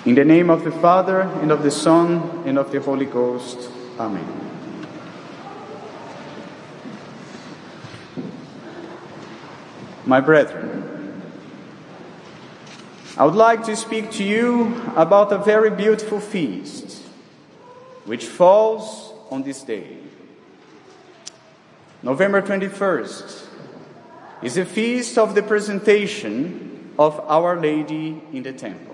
In the name of the Father, and of the Son, and of the Holy Ghost. Amen. My brethren, I would like to speak to you about a very beautiful feast, which falls on this day. November 21st is a feast of the presentation of Our Lady in the temple.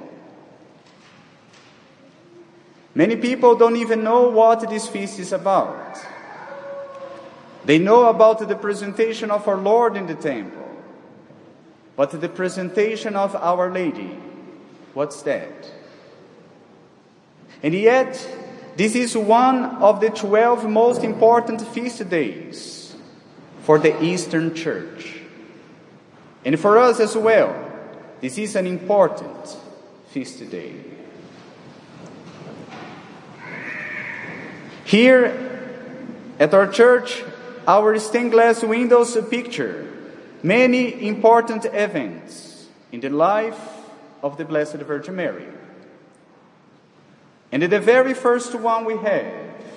Many people don't even know what this feast is about. They know about the presentation of our Lord in the temple, but the presentation of Our Lady, what's that? And yet, this is one of the 12 most important feast days for the Eastern Church. And for us as well, this is an important feast day. Here at our church, our stained glass windows picture many important events in the life of the Blessed Virgin Mary. And the very first one we have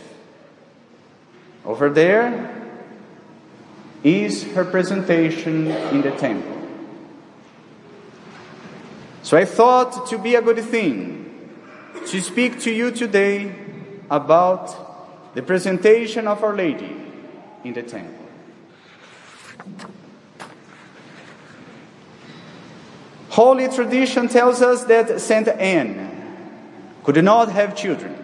over there is her presentation in the temple. So I thought to be a good thing to speak to you today about the presentation of Our Lady in the temple. Holy tradition tells us that Saint Anne could not have children.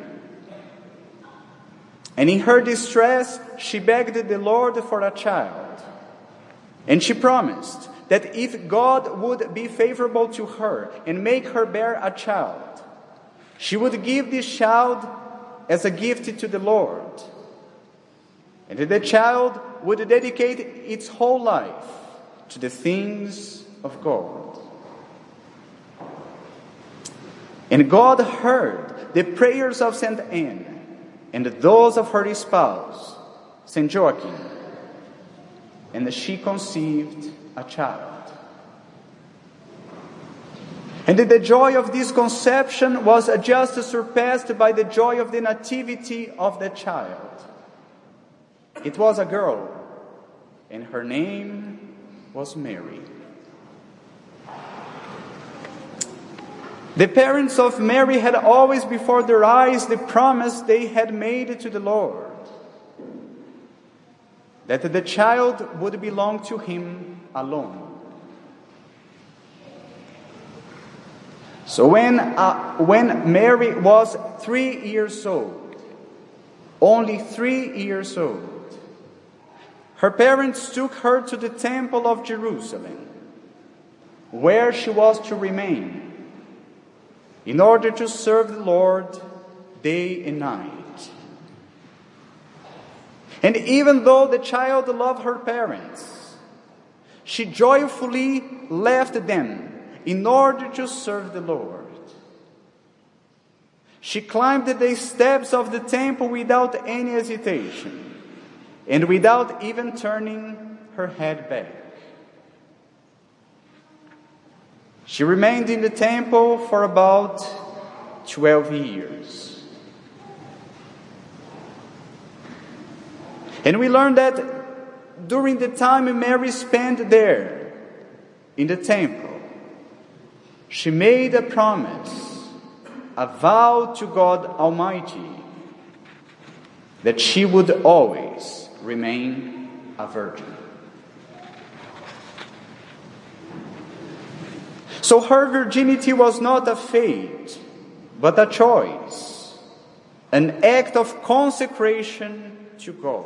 And in her distress, she begged the Lord for a child. And she promised that if God would be favorable to her and make her bear a child, she would give this child as a gift to the Lord. And the child would dedicate its whole life to the things of God. And God heard the prayers of Saint Anne and those of her spouse, Saint Joachim, and she conceived a child. And the joy of this conception was just surpassed by the joy of the nativity of the child. It was a girl, and her name was Mary. The parents of Mary had always before their eyes the promise they had made to the Lord, that the child would belong to him alone. So when Mary was 3 years old, only 3 years old, her parents took her to the temple of Jerusalem, where she was to remain, in order to serve the Lord day and night. And even though the child loved her parents, she joyfully left them in order to serve the Lord. She climbed the steps of the temple without any hesitation, and without even turning her head back. She remained in the temple for about 12 years. And we learned that during the time Mary spent there in the temple, she made a promise, a vow to God Almighty, that she would always remain a virgin. So her virginity was not a fate, but a choice, an act of consecration to God.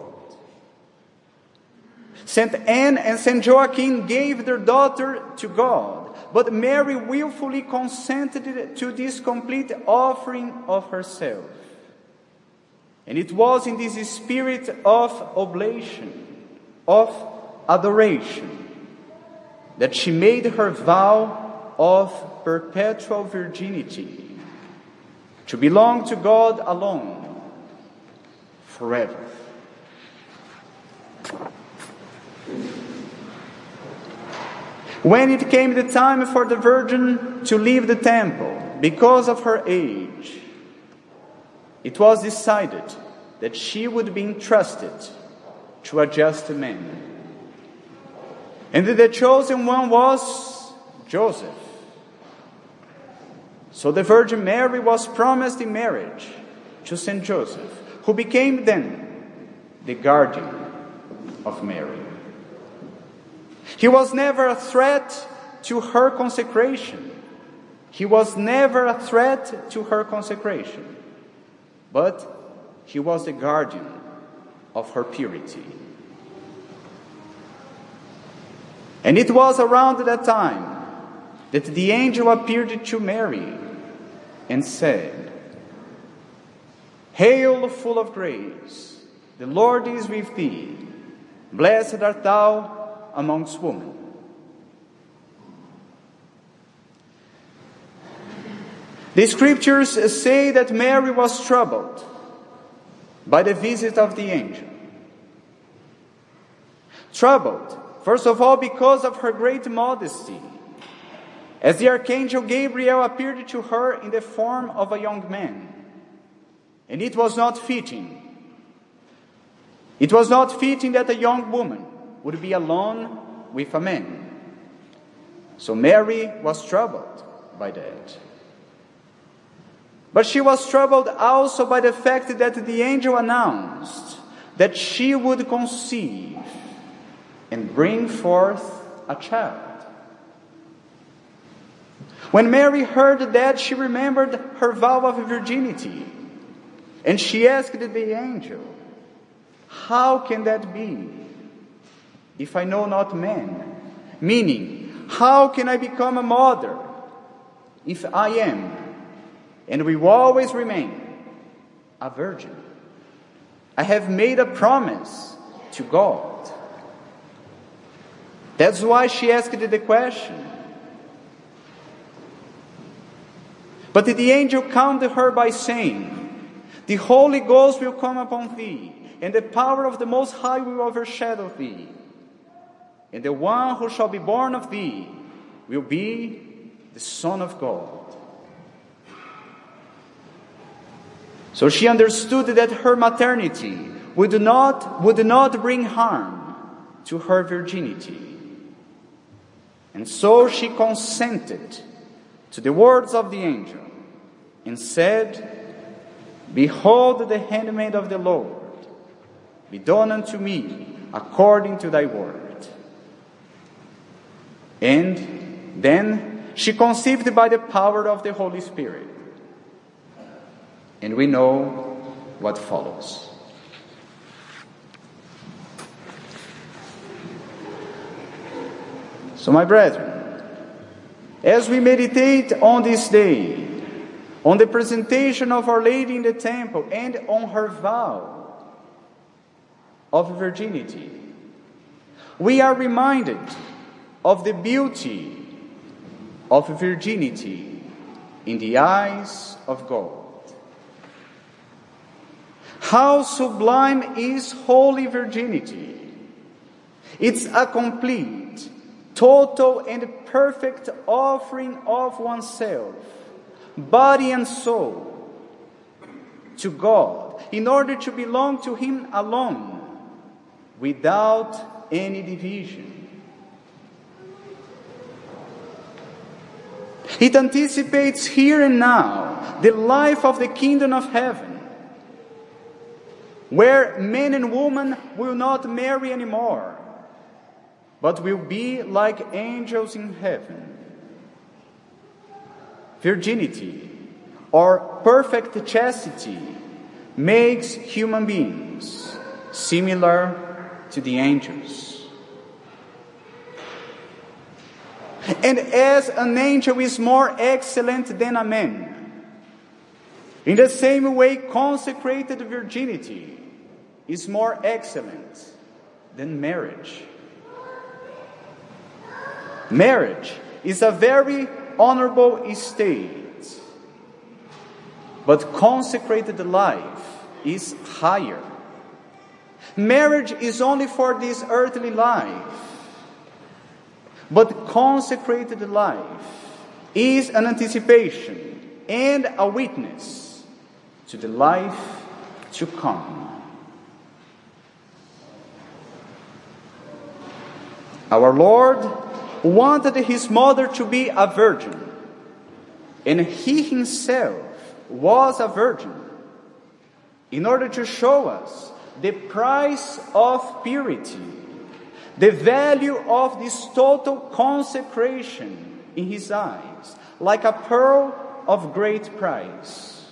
Saint Anne and Saint Joachim gave their daughter to God, but Mary willfully consented to this complete offering of herself. And it was in this spirit of oblation, of adoration, that she made her vow of perpetual virginity, to belong to God alone, forever. When it came the time for the Virgin to leave the temple, because of her age, it was decided that she would be entrusted to a just man. And the chosen one was Joseph. So the Virgin Mary was promised in marriage to Saint Joseph, who became then the guardian of Mary. He was never a threat to her consecration. He was never a threat to her consecration, but he was the guardian of her purity. And it was around that time that the angel appeared to Mary and said, "Hail, full of grace, the Lord is with thee. Blessed art thou amongst women." The scriptures say that Mary was troubled by the visit of the angel. Troubled, first of all, because of her great modesty, as the archangel Gabriel appeared to her in the form of a young man. And it was not fitting. It was not fitting that a young woman would be alone with a man. So Mary was troubled by that. But she was troubled also by the fact that the angel announced that she would conceive and bring forth a child. When Mary heard that, she remembered her vow of virginity, and she asked the angel, "How can that be, if I know not man?" Meaning, how can I become a mother if I am, and will always remain, a virgin? I have made a promise to God. That's why she asked the question. But the angel calmed her by saying, "The Holy Ghost will come upon thee, and the power of the Most High will overshadow thee. And the one who shall be born of thee will be the Son of God." So she understood that her maternity would not bring harm to her virginity. And so she consented to the words of the angel and said, "Behold the handmaid of the Lord, be done unto me according to thy word." And then she conceived by the power of the Holy Spirit. And we know what follows. So, my brethren, as we meditate on this day, on the presentation of Our Lady in the temple, and on her vow of virginity, we are reminded of the beauty of virginity in the eyes of God. How sublime is holy virginity! It's a complete, total, and perfect offering of oneself, body and soul, to God, in order to belong to Him alone, without any division. It anticipates here and now the life of the kingdom of heaven, where men and women will not marry anymore, but will be like angels in heaven. Virginity, or perfect chastity, makes human beings similar to the angels. And as an angel is more excellent than a man, in the same way consecrated virginity is more excellent than marriage. Marriage is a very honorable estate, but consecrated life is higher. Marriage is only for this earthly life, but consecrated life is an anticipation and a witness to the life to come. Our Lord wanted his mother to be a virgin, and he himself was a virgin, in order to show us the price of purity, the value of this total consecration in his eyes, like a pearl of great price.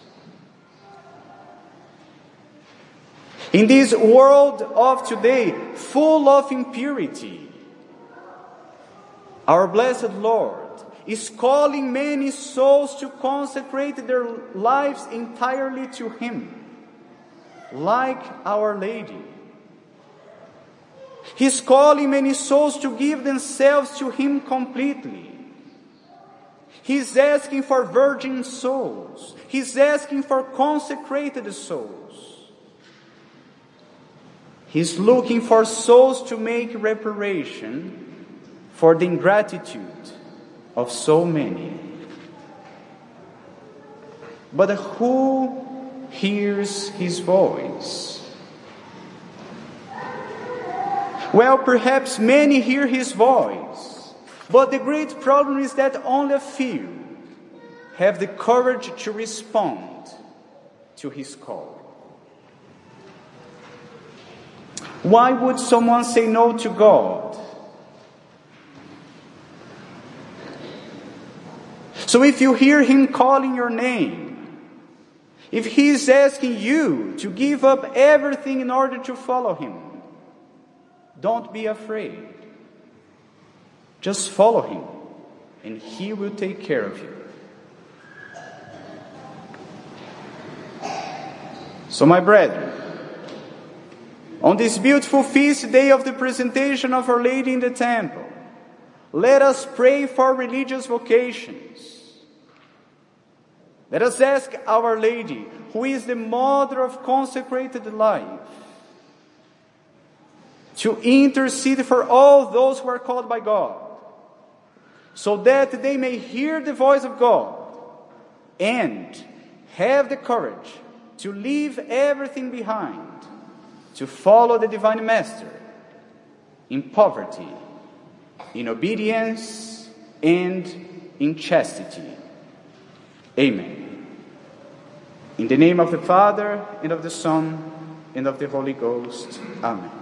In this world of today, full of impurity, our blessed Lord is calling many souls to consecrate their lives entirely to him, like Our Lady. He's calling many souls to give themselves to him completely. He's asking for virgin souls. He's asking for consecrated souls. He's looking for souls to make reparation for the ingratitude of so many. But who hears his voice? Well, perhaps many hear his voice, but the great problem is that only a few have the courage to respond to his call. Why would someone say no to God? So if you hear him calling your name, if he is asking you to give up everything in order to follow him, don't be afraid. Just follow him, and he will take care of you. So, my brethren, on this beautiful feast day of the presentation of Our Lady in the temple, let us pray for religious vocations. Let us ask Our Lady, who is the mother of consecrated life, to intercede for all those who are called by God, so that they may hear the voice of God and have the courage to leave everything behind, to follow the Divine Master in poverty, in obedience, and in chastity. Amen. In the name of the Father, and of the Son, and of the Holy Ghost. Amen.